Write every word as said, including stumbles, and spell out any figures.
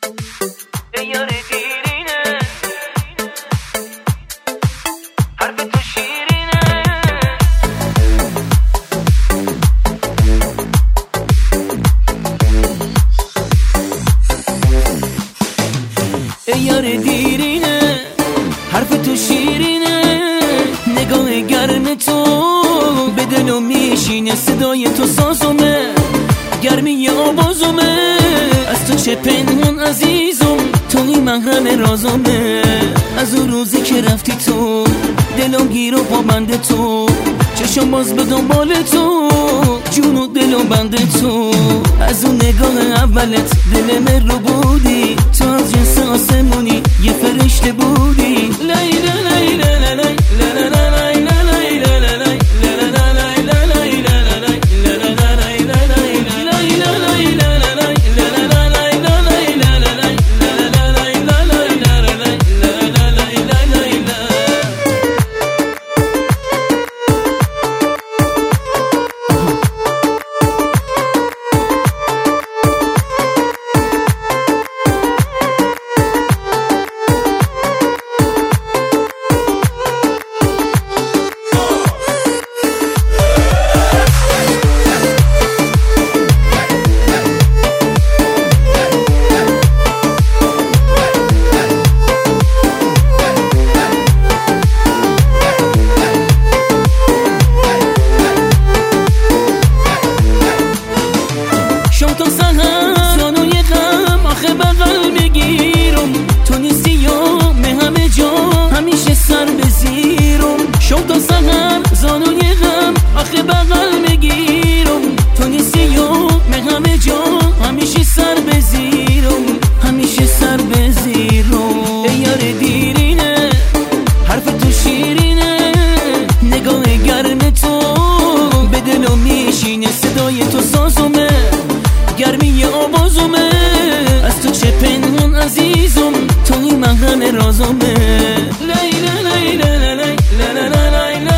ای یار دیرینه حرف تو شیرینه ای یار دیرینه حرف تو شیرینه نگاه گرم تو به دلو میشینه صدای تو سازمه گرمی آوازمه از تو چه پنهون عزیزم توی محرم رازمه از اون روزی که رفتی تو دلم گیر و پابند تو چشم باز به دنبال تو جون و دل و بند تو از اون نگاه اولت دل من رو بودی تو از جنس آسمونی یه فرشته بودی لیلا لیلا لیلا تا سهر زانوی غم آخه بغل میگیرم تو نیستی یوم همه جا همیشه سر بزیرم شو تا سهر زانوی غم آخه بغل میگیرم تو نیستی یوم همه جا همیشه سر بزیرم همیشه سر بزیرم ای یار دیرینه حرف تو شیرینه نگاه گرم تو به دلو میشینه صدای تو سازمه گرمی آوازمه از تو چه پنهون عزیزم توی محرم رازمه لیلا لیلا لیلا لیلا لیلا